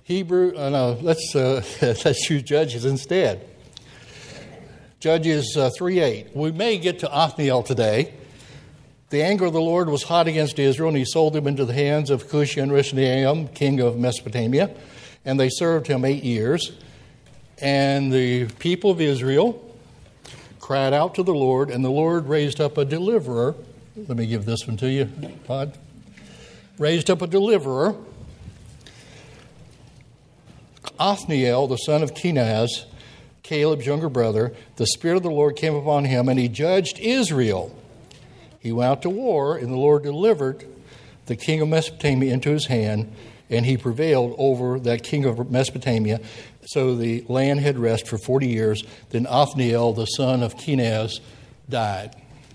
Let's use Judges instead. Judges 3:8. We may get to Othniel today. The anger of the Lord was hot against Israel, and he sold them into the hands of Cushan-Rishathaim, king of Mesopotamia, and they served him 8 years. And the people of Israel cried out to the Lord, and the Lord raised up a deliverer. Let me give this one to you, Todd. Raised up a deliverer, Othniel, the son of Kenaz, Caleb's younger brother. The Spirit of the Lord came upon him, and he judged Israel. He went out to war, and the Lord delivered the king of Mesopotamia into his hand, and he prevailed over that king of Mesopotamia. So the land had rest for 40 years. Then Othniel, the son of Kenaz, died.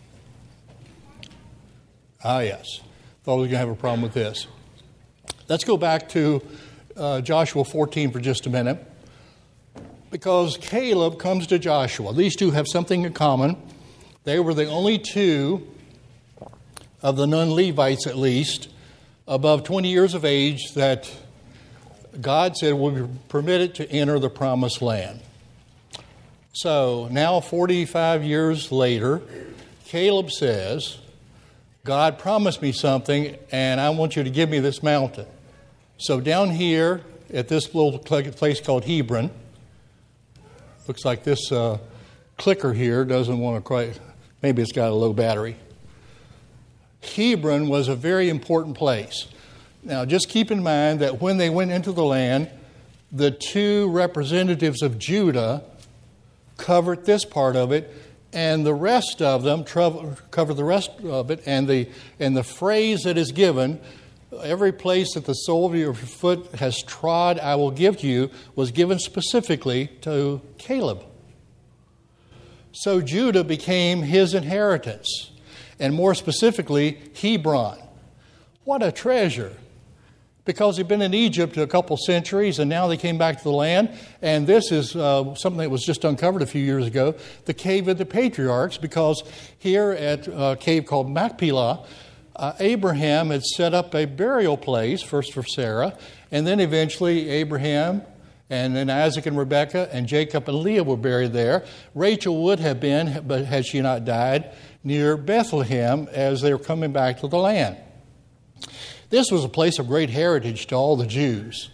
Yes. Thought we were going to have a problem with this. Let's go back to Joshua 14 for just a minute. Because Caleb comes to Joshua. These two have something in common. They were the only two of the non-Levites, at least, above 20 years of age that God said will be permitted to enter the promised land. So now 45 years later, Caleb says, God promised me something, and I want you to give me this mountain. So down here at this little place called Hebron, looks like this clicker here doesn't want to quite, maybe it's got a low battery. Hebron was a very important place. Now, just keep in mind that when they went into the land, the two representatives of Judah covered this part of it, and the rest of them cover the rest of it. And the phrase that is given, every place that the sole of your foot has trod, I will give to you, was given specifically to Caleb. So Judah became his inheritance, and more specifically, Hebron. What a treasure! Because they've been in Egypt a couple centuries, and now they came back to the land. And this is something that was just uncovered a few years ago, the Cave of the Patriarchs, because here at a cave called Machpelah, Abraham had set up a burial place, first for Sarah, and then eventually Abraham and then Isaac and Rebekah and Jacob and Leah were buried there. Rachel would have been, but had she not died, near Bethlehem as they were coming back to the land. This was a place of great heritage to all the Jews.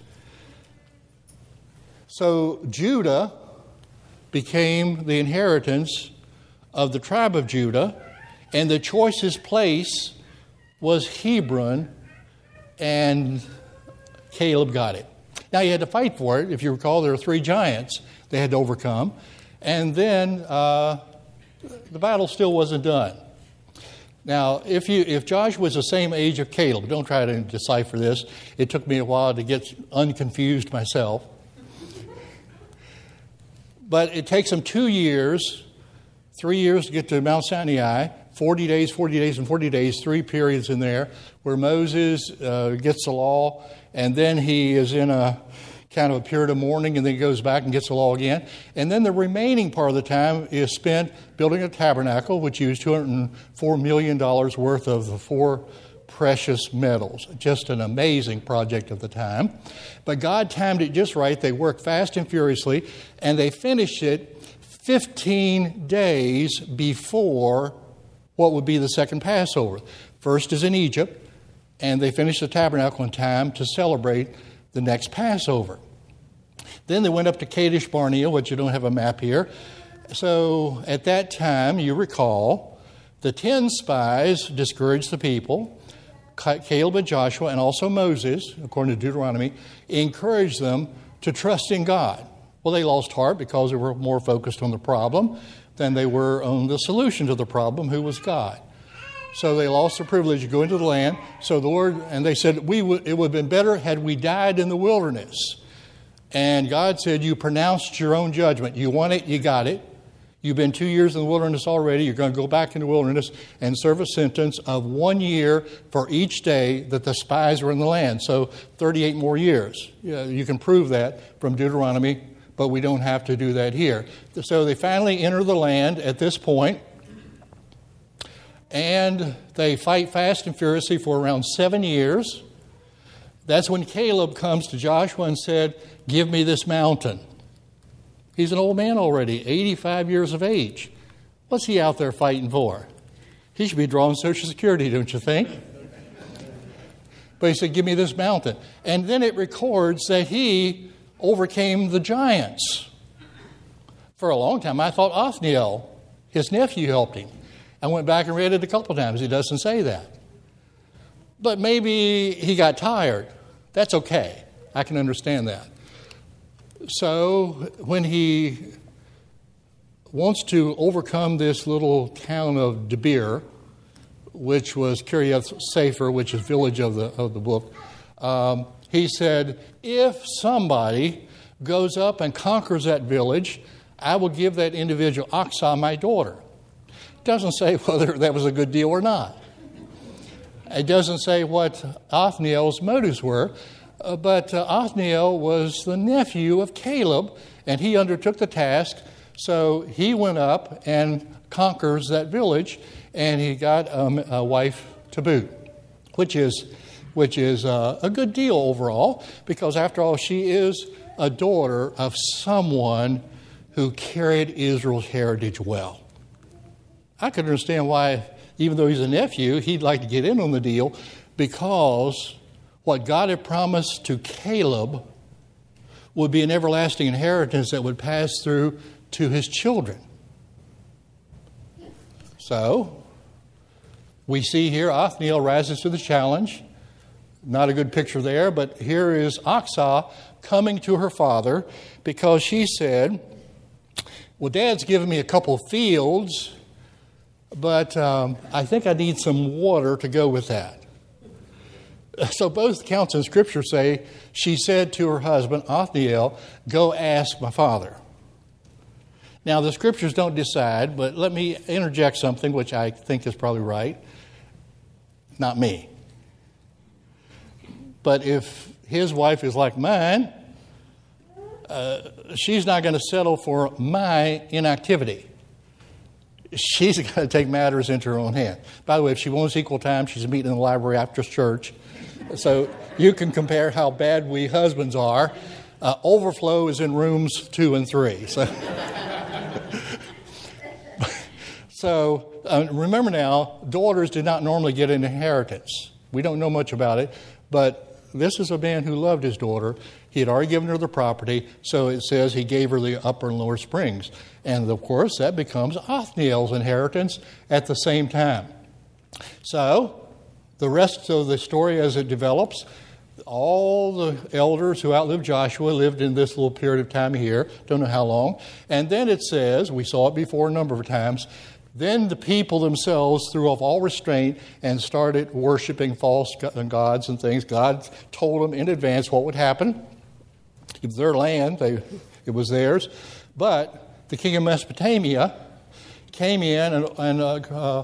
So Judah became the inheritance of the tribe of Judah, and the choicest place was Hebron, and Caleb got it. Now, you had to fight for it. If you recall, there were 3 giants they had to overcome. And then the battle still wasn't done. Now, if Joshua was the same age of Caleb, don't try to decipher this. It took me a while to get unconfused myself. But it takes them 2 years, 3 years to get to Mount Sinai, 40 days, 40 days, and 40 days, 3 periods in there, where Moses gets the law, and then he is in a kind of a period of mourning, and then he goes back and gets the law again. And then the remaining part of the time is spent building a tabernacle, which used $204 million worth of the 4 precious metals. Just an amazing project of the time. But God timed it just right. They worked fast and furiously, and they finished it 15 days before what would be the second Passover. First is in Egypt, and they finished the tabernacle in time to celebrate the next Passover. Then they went up to Kadesh Barnea, which you don't have a map here. So at that time, you recall, the 10 spies discouraged the people. Caleb and Joshua, and also Moses, according to Deuteronomy, encouraged them to trust in God. Well, they lost heart because they were more focused on the problem than they were on the solution to the problem, who was God. So they lost the privilege of going to the land. So the Lord, and they said, it would have been better had we died in the wilderness. And God said, you pronounced your own judgment. You want it, you got it. You've been 2 years in the wilderness already. You're going to go back in the wilderness and serve a sentence of 1 year for each day that the spies were in the land. So 38 more years. You can prove that from Deuteronomy, but we don't have to do that here. So they finally enter the land at this point, and they fight fast and furiously for around 7 years. That's when Caleb comes to Joshua and said, give me this mountain. He's an old man already, 85 years of age. What's he out there fighting for? He should be drawing Social Security, don't you think? But he said, give me this mountain. And then it records that he overcame the giants. For a long time, I thought Othniel, his nephew, helped him. I went back and read it a couple times. He doesn't say that. But maybe he got tired. That's okay. I can understand that. So when he wants to overcome this little town of Debir, which was Kiriath Sefer, which is village of the book, he said, if somebody goes up and conquers that village, I will give that individual Aksah, my daughter. It doesn't say whether that was a good deal or not. It doesn't say what Othniel's motives were, but Othniel was the nephew of Caleb, and he undertook the task. So he went up and conquers that village, and he got a wife to boot, which is a good deal overall, because after all, she is a daughter of someone who carried Israel's heritage well. I could understand why, even though he's a nephew, he'd like to get in on the deal, because what God had promised to Caleb would be an everlasting inheritance that would pass through to his children. So, we see here Othniel rises to the challenge. Not a good picture there, but here is Aksah coming to her father because she said, well, Dad's given me a couple of fields, but I think I need some water to go with that. So both accounts in Scripture say she said to her husband, Othniel, go ask my father. Now, the Scriptures don't decide, but let me interject something which I think is probably right. Not me. But if his wife is like mine, she's not going to settle for my inactivity. She's going to take matters into her own hand. By the way, if she wants equal time, she's meeting in the library after church. So you can compare how bad we husbands are. Overflow is in rooms 2 and 3. So remember now, daughters did not normally get an inheritance. We don't know much about it, but this is a man who loved his daughter. He had already given her the property, so it says he gave her the upper and lower springs. And of course, that becomes Othniel's inheritance at the same time. So, the rest of the story as it develops, all the elders who outlived Joshua lived in this little period of time here. Don't know how long. And then it says, we saw it before a number of times, then the people themselves threw off all restraint and started worshiping false gods and things. God told them in advance what would happen. It was their land. It was theirs. But the king of Mesopotamia came in and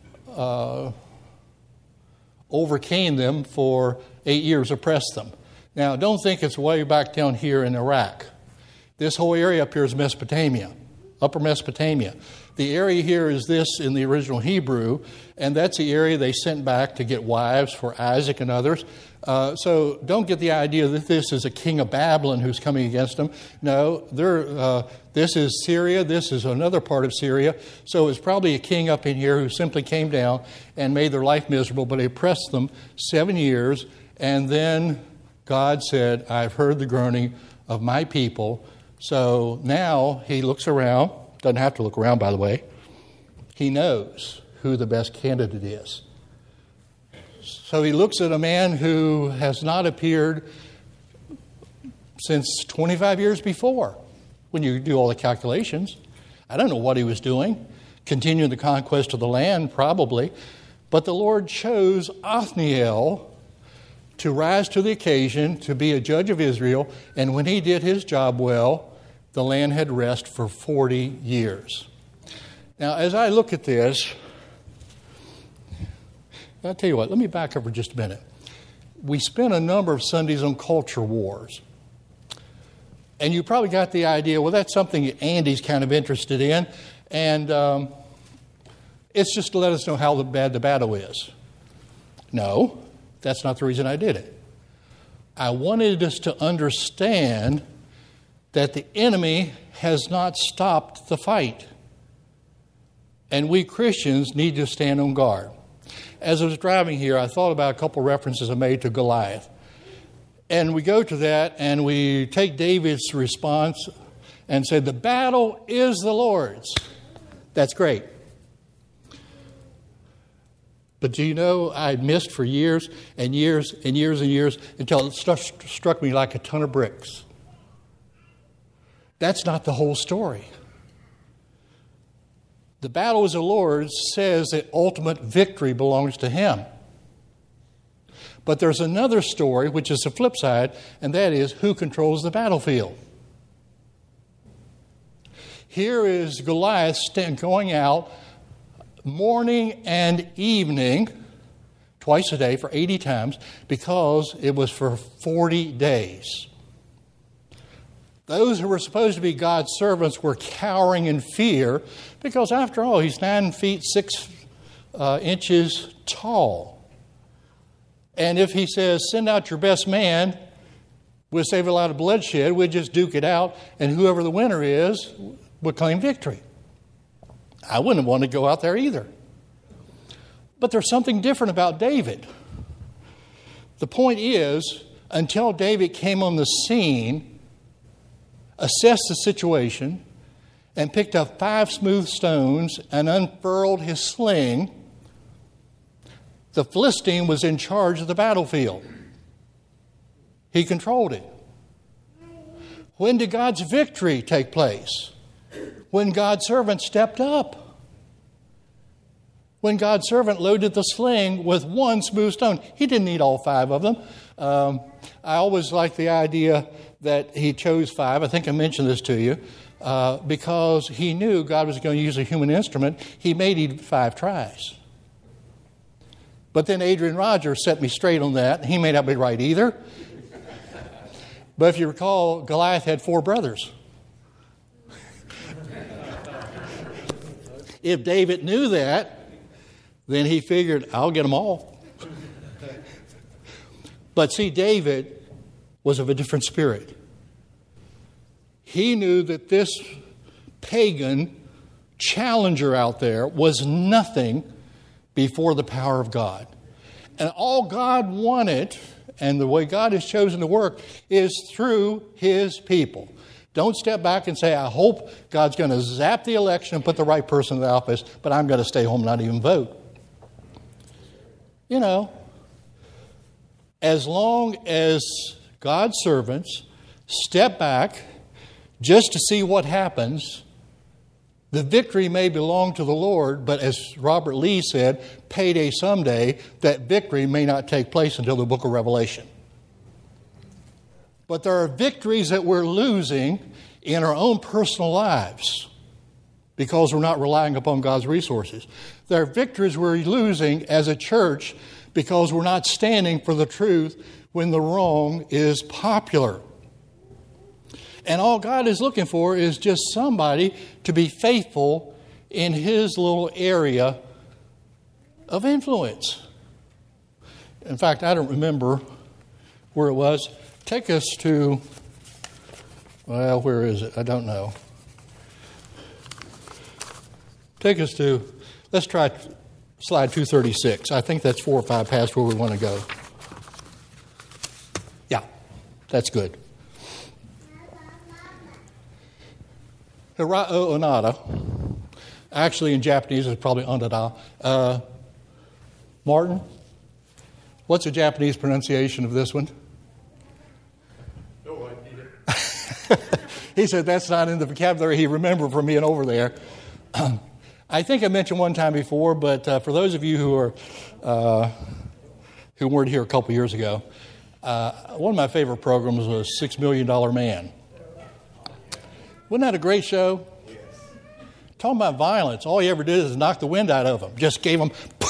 overcame them for 8 years, oppressed them. Now, don't think it's way back down here in Iraq. This whole area up here is Mesopotamia, Upper Mesopotamia. The area here is this in the original Hebrew, and that's the area they sent back to get wives for Isaac and others. So don't get the idea that this is a king of Babylon who's coming against them. No, this is Syria. This is another part of Syria. So it's probably a king up in here who simply came down and made their life miserable, but he oppressed them 7 years. And then God said, I've heard the groaning of my people. So now he looks around. Doesn't have to look around, by the way. He knows who the best candidate is. So he looks at a man who has not appeared since 25 years before, when you do all the calculations. I don't know what he was doing, continuing the conquest of the land, probably. But the Lord chose Othniel to rise to the occasion, to be a judge of Israel, and when he did his job well, the land had rest for 40 years. Now, as I look at this, I'll tell you what, let me back up for just a minute. We spent a number of Sundays on culture wars. And you probably got the idea, well, that's something Andy's kind of interested in. And it's just to let us know how bad the battle is. No, that's not the reason I did it. I wanted us to understand that the enemy has not stopped the fight. And we Christians need to stand on guard. As I was driving here, I thought about a couple references I made to Goliath. And we go to that and we take David's response and say, the battle is the Lord's. That's great. But do you know, I missed for years and years and years and years until it struck me like a ton of bricks. That's not the whole story. The battle is the Lord's says that ultimate victory belongs to Him. But there's another story, which is the flip side, and that is who controls the battlefield. Here is Goliath going out morning and evening, twice a day for 80 times, because it was for 40 days. Those who were supposed to be God's servants were cowering in fear because, after all, he's 9 feet 6 inches tall. And if he says, send out your best man, we'll save a lot of bloodshed, we'll just duke it out, and whoever the winner is will claim victory. I wouldn't want to go out there either. But there's something different about David. The point is, until David came on the scene, assessed the situation, and picked up 5 smooth stones and unfurled his sling, the Philistine was in charge of the battlefield. He controlled it. When did God's victory take place? When God's servant stepped up. When God's servant loaded the sling with 1 smooth stone. He didn't need all 5 of them. I always like the idea that he chose 5. I think I mentioned this to you. Because he knew God was going to use a human instrument, he made 5 tries. But then Adrian Rogers set me straight on that. He may not be right either. But if you recall, Goliath had 4 brothers. If David knew that, then he figured, I'll get them all. But see, David was of a different spirit. He knew that this pagan challenger out there was nothing before the power of God. And all God wanted, and the way God has chosen to work, is through His people. Don't step back and say, I hope God's going to zap the election and put the right person in the office, but I'm going to stay home and not even vote. You know, as long as God's servants step back just to see what happens, the victory may belong to the Lord, but as Robert Lee said, payday someday, that victory may not take place until the book of Revelation. But there are victories that we're losing in our own personal lives because we're not relying upon God's resources. There are victories we're losing as a church because we're not standing for the truth when the wrong is popular. And all God is looking for is just somebody to be faithful in His little area of influence. In fact, I don't remember where it was. Take us to, well, where is it? I don't know. Take us to, let's try slide 236. I think that's 4 or 5 past where we want to go. Yeah, that's good. Hirao Onada. Actually, in Japanese, it's probably Onada. Martin, what's the Japanese pronunciation of this one? No idea. He said that's not in the vocabulary he remembered from being over there. I think I mentioned one time before, but for those of you who weren't here a couple years ago, one of my favorite programs was $6 Million Man. Wasn't that a great show? Yes. Talking about violence, all he ever did is knock the wind out of them. Just gave them,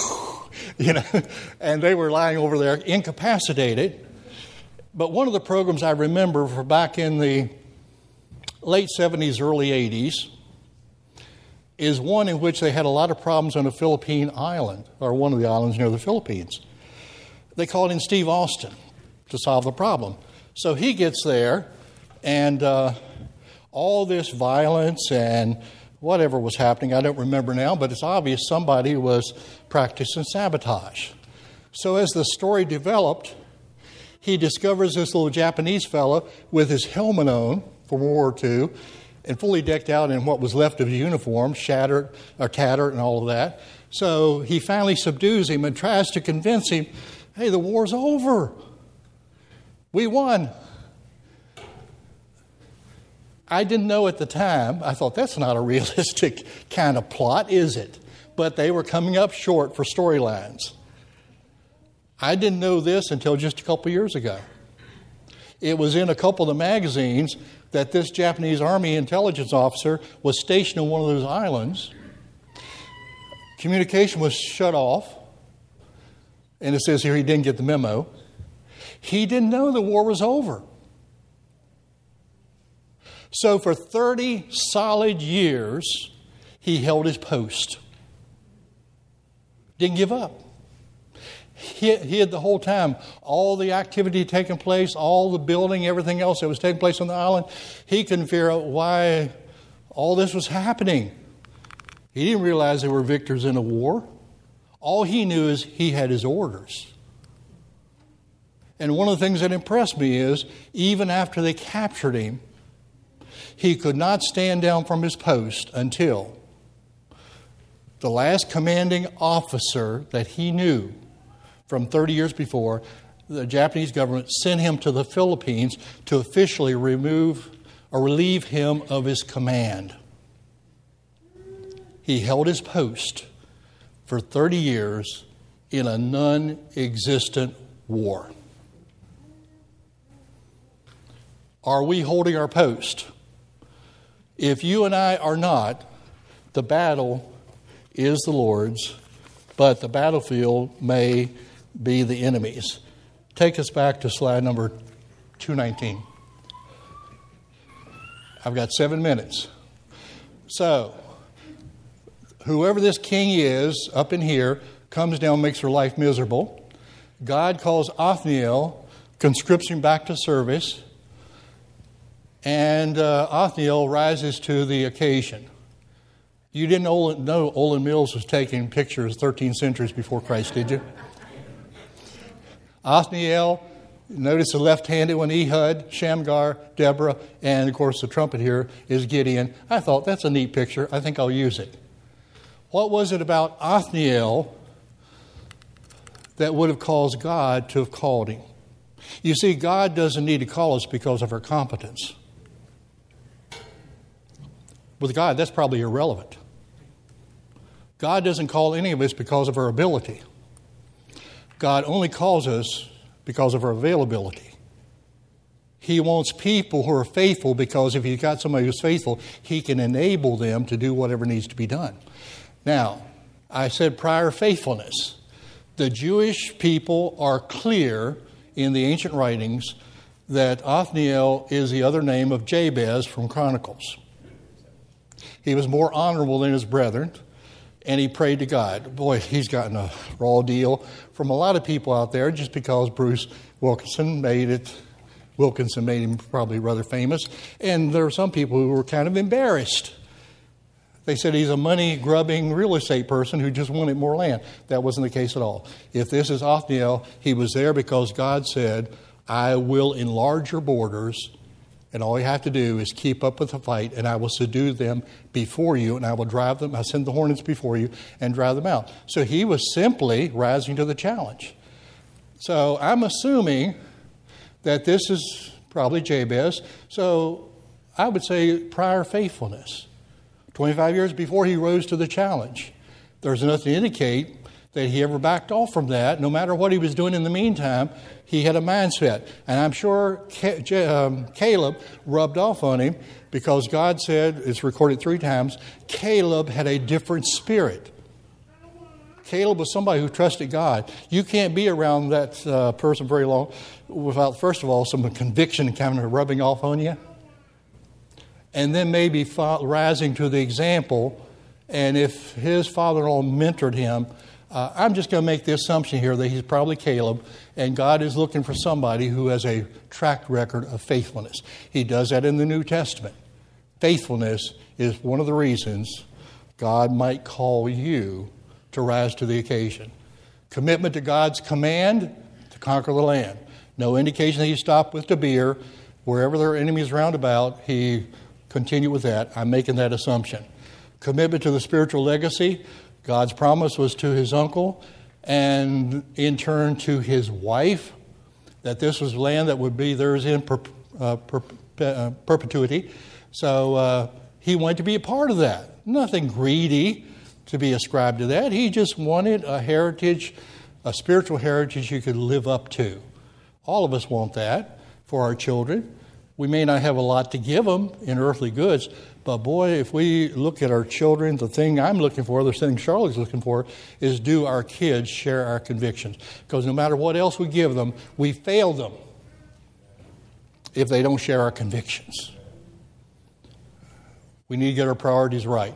and they were lying over there incapacitated. But one of the programs I remember for back in the late 70s, early 80s, is one in which they had a lot of problems on a Philippine island, or one of the islands near the Philippines. They called in Steve Austin to solve the problem. So he gets there, and all this violence and whatever was happening, I don't remember now, but it's obvious somebody was practicing sabotage. So as the story developed, he discovers this little Japanese fellow with his helmet on from World War II and fully decked out in what was left of his uniform, shattered or tattered and all of that. So he finally subdues him and tries to convince him, hey, the war's over. We won. I didn't know at the time. I thought, that's not a realistic kind of plot, is it? But they were coming up short for storylines. I didn't know this until just a couple years ago. It was in a couple of the magazines that this Japanese Army intelligence officer was stationed on one of those islands. Communication was shut off. And it says here he didn't get the memo. He didn't know the war was over. So for 30 solid years, he held his post. Didn't give up. He had the whole time, all the activity taking place, all the building, everything else that was taking place on the island. He couldn't figure out why all this was happening. He didn't realize they were victors in a war. All he knew is he had his orders. And one of the things that impressed me is, even after they captured him, he could not stand down from his post until the last commanding officer that he knew from 30 years before, the Japanese government sent him to the Philippines to officially remove or relieve him of his command. He held his post for 30 years in a non-existent war. Are we holding our post? If you and I are not, the battle is the Lord's, but the battlefield may be the enemy's. Take us back to slide number 219. I've got 7 minutes. So, whoever this king is up in here comes down, makes her life miserable. God calls Othniel, conscripts him back to service, and Othniel rises to the occasion. You didn't know Olin Mills was taking pictures 13 centuries before Christ, did you? Othniel, notice the left-handed one, Ehud, Shamgar, Deborah, and of course the trumpet here is Gideon. I thought, that's a neat picture. I think I'll use it. What was it about Othniel that would have caused God to have called him? You see, God doesn't need to call us because of our competence. With God, that's probably irrelevant. God doesn't call any of us because of our ability. God only calls us because of our availability. He wants people who are faithful because if He's got somebody who's faithful, He can enable them to do whatever needs to be done. Now, I said prior faithfulness. The Jewish people are clear in the ancient writings that Othniel is the other name of Jabez from Chronicles. He was more honorable than his brethren, and he prayed to God. Boy, he's gotten a raw deal from a lot of people out there just because Bruce Wilkinson made him probably rather famous. And there are some people who were kind of embarrassed. They said he's a money-grubbing real estate person who just wanted more land. That wasn't the case at all. If this is Othniel, he was there because God said, I will enlarge your borders, and all you have to do is keep up with the fight, and I will subdue them before you, and I will drive them. I'll send the hornets before you and drive them out. So he was simply rising to the challenge. So I'm assuming that this is probably Jabez. So I would say prior faithfulness. 25 years before he rose to the challenge. There's nothing to indicate that he ever backed off from that. No matter what he was doing in the meantime, he had a mindset. And I'm sure Caleb rubbed off on him because God said, it's recorded 3 times, Caleb had a different spirit. Caleb was somebody who trusted God. You can't be around that person very long without, first of all, some conviction kind of rubbing off on you. And then maybe rising to the example. And if his father-in-law mentored him, I'm just going to make the assumption here that he's probably Caleb, and God is looking for somebody who has a track record of faithfulness. He does that in the New Testament. Faithfulness is one of the reasons God might call you to rise to the occasion. Commitment to God's command to conquer the land. No indication that he stopped with Debir. Wherever there are enemies round about, he continued with that. I'm making that assumption. Commitment to the spiritual legacy. God's promise was to his uncle and in turn to his wife that this was land that would be theirs in perpetuity. So he wanted to be a part of that. Nothing greedy to be ascribed to that. He just wanted a heritage, a spiritual heritage you could live up to. All of us want that for our children. We may not have a lot to give them in earthly goods, but boy, if we look at our children, the thing I'm looking for, the thing Charlotte's looking for, is do our kids share our convictions? Because no matter what else we give them, we fail them if they don't share our convictions. We need to get our priorities right.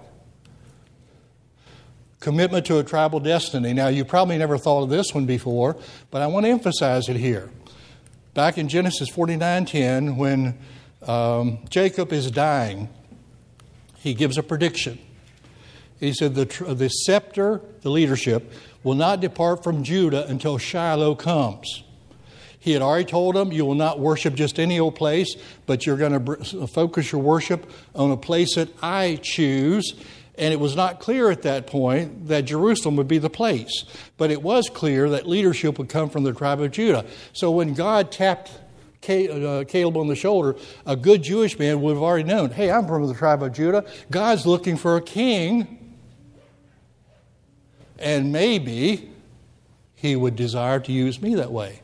Commitment to a tribal destiny. Now, you probably never thought of this one before, but I want to emphasize it here. Back in Genesis 49:10, when Jacob is dying, he gives a prediction. He said, the scepter, the leadership, will not depart from Judah until Shiloh comes. He had already told them, you will not worship just any old place, but you're going to focus your worship on a place that I choose. And it was not clear at that point that Jerusalem would be the place. But it was clear that leadership would come from the tribe of Judah. So when God tapped Caleb on the shoulder, a good Jewish man would have already known, hey, I'm from the tribe of Judah. God's looking for a king. And maybe he would desire to use me that way.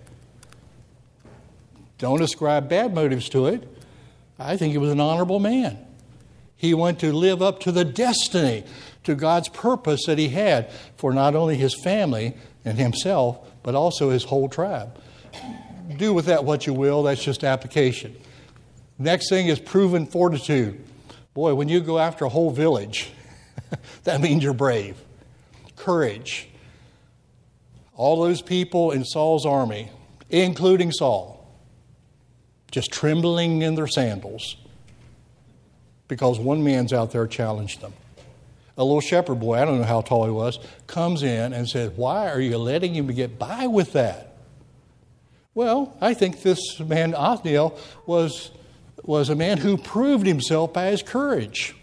Don't ascribe bad motives to it. I think he was an honorable man. He wanted to live up to the destiny, to God's purpose that he had for not only his family and himself, but also his whole tribe. Do with that what you will. That's just application. Next thing is proven fortitude. Boy, when you go after a whole village, that means you're brave. Courage. All those people in Saul's army, including Saul, just trembling in their sandals, because one man's out there challenged them. A little shepherd boy, I don't know how tall he was, comes in and says, why are you letting him get by with that? Well, I think this man, Othniel, was a man who proved himself by his courage.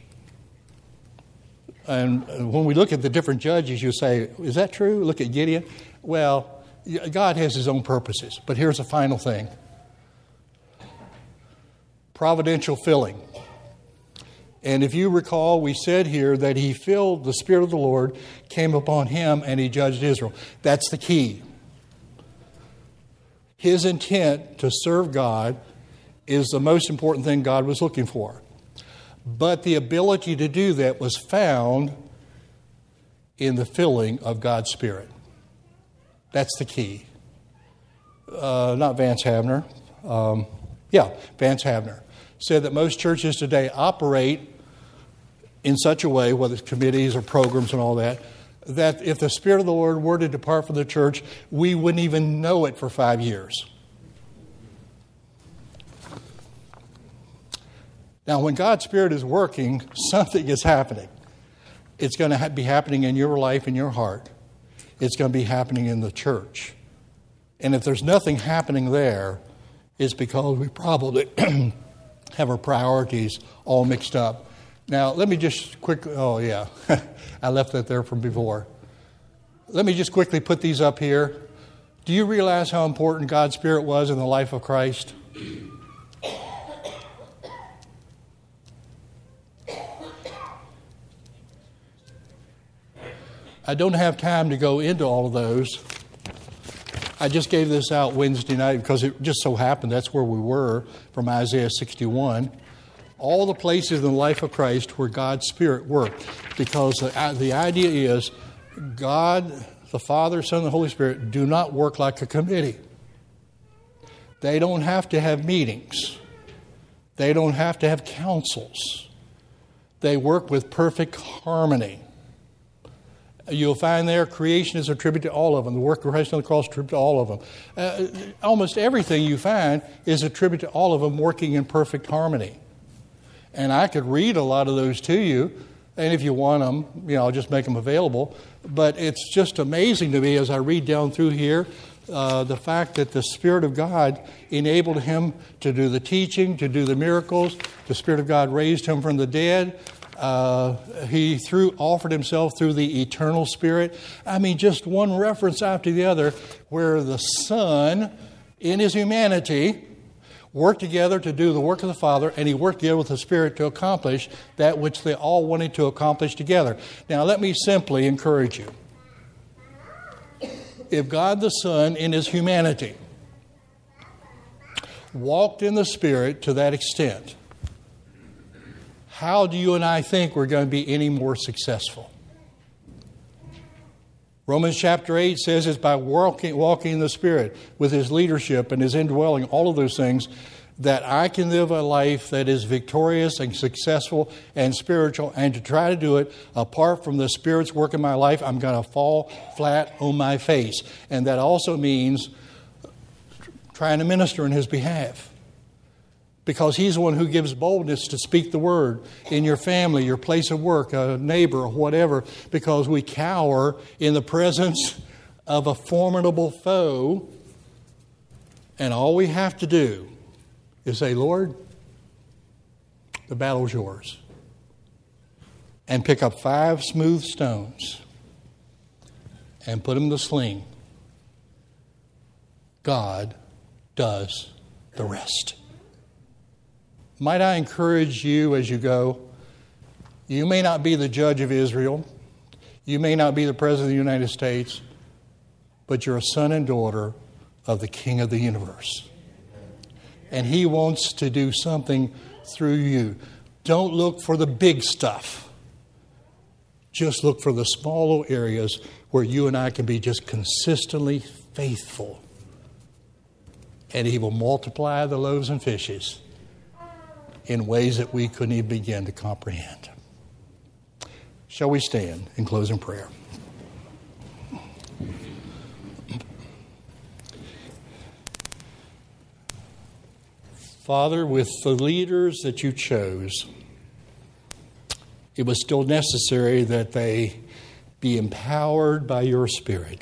And when we look at the different judges, you say, is that true? Look at Gideon. Well, God has his own purposes. But here's the final thing. Providential filling. And if you recall, we said here that he filled, the Spirit of the Lord came upon him and he judged Israel. That's the key. His intent to serve God is the most important thing God was looking for. But the ability to do that was found in the filling of God's Spirit. That's the key. Not Vance Havner. Vance Havner said that most churches today operate in such a way, whether it's committees or programs and all that, that if the Spirit of the Lord were to depart from the church, we wouldn't even know it for 5 years. Now, when God's Spirit is working, something is happening. It's going to be happening in your life, in your heart. It's going to be happening in the church. And if there's nothing happening there, it's because we probably have our priorities all mixed up. Now, let me just quickly, I left that there from before. Let me just quickly put these up here. Do you realize how important God's Spirit was in the life of Christ? I don't have time to go into all of those. I just gave this out Wednesday night because it just so happened that's where we were from Isaiah 61. All the places in the life of Christ where God's Spirit worked. Because the idea is God, the Father, Son, and the Holy Spirit do not work like a committee. They don't have to have meetings. They don't have to have councils. They work with perfect harmony. You'll find there creation is attributed to all of them. The work of Christ on the cross is attributed to all of them. Almost everything you find is attributed to all of them working in perfect harmony. And I could read a lot of those to you, and if you want them, I'll just make them available. But it's just amazing to me as I read down through here, the fact that the Spirit of God enabled him to do the teaching, to do the miracles. The Spirit of God raised him from the dead. He offered himself through the eternal Spirit. Just one reference after the other where the Son, in his humanity, worked together to do the work of the Father, and he worked together with the Spirit to accomplish that which they all wanted to accomplish together. Now, let me simply encourage you. If God the Son, in his humanity, walked in the Spirit to that extent, how do you and I think we're going to be any more successful? Romans chapter 8 says it's by walking in the Spirit with his leadership and his indwelling, all of those things, that I can live a life that is victorious and successful and spiritual. And to try to do it apart from the Spirit's work in my life, I'm going to fall flat on my face. And that also means trying to minister in his behalf. Because he's the one who gives boldness to speak the word in your family, your place of work, a neighbor, or whatever, because we cower in the presence of a formidable foe. And all we have to do is say, Lord, the battle's yours. And pick up 5 smooth stones and put them in the sling. God does the rest. Might I encourage you as you go, you may not be the judge of Israel, you may not be the President of the United States, but you're a son and daughter of the King of the universe. And he wants to do something through you. Don't look for the big stuff. Just look for the small little areas where you and I can be just consistently faithful. And he will multiply the loaves and fishes in ways that we couldn't even begin to comprehend. Shall we stand in closing prayer? Father, with the leaders that you chose, it was still necessary that they be empowered by your Spirit.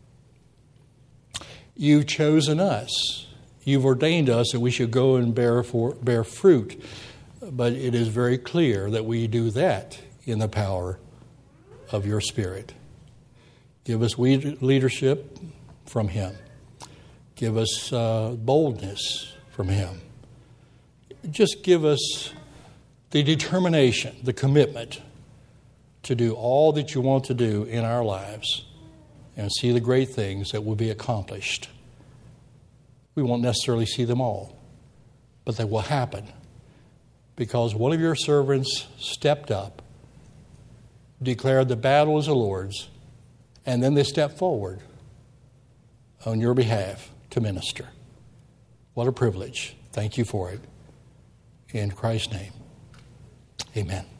You've chosen us. You've ordained us that we should go and bear fruit. But it is very clear that we do that in the power of your Spirit. Give us leadership from him. Give us boldness from him. Just give us the determination, the commitment to do all that you want to do in our lives and see the great things that will be accomplished. We won't necessarily see them all, but they will happen because one of your servants stepped up, declared the battle is the Lord's, and then they stepped forward on your behalf to minister. What a privilege. Thank you for it. In Christ's name, amen.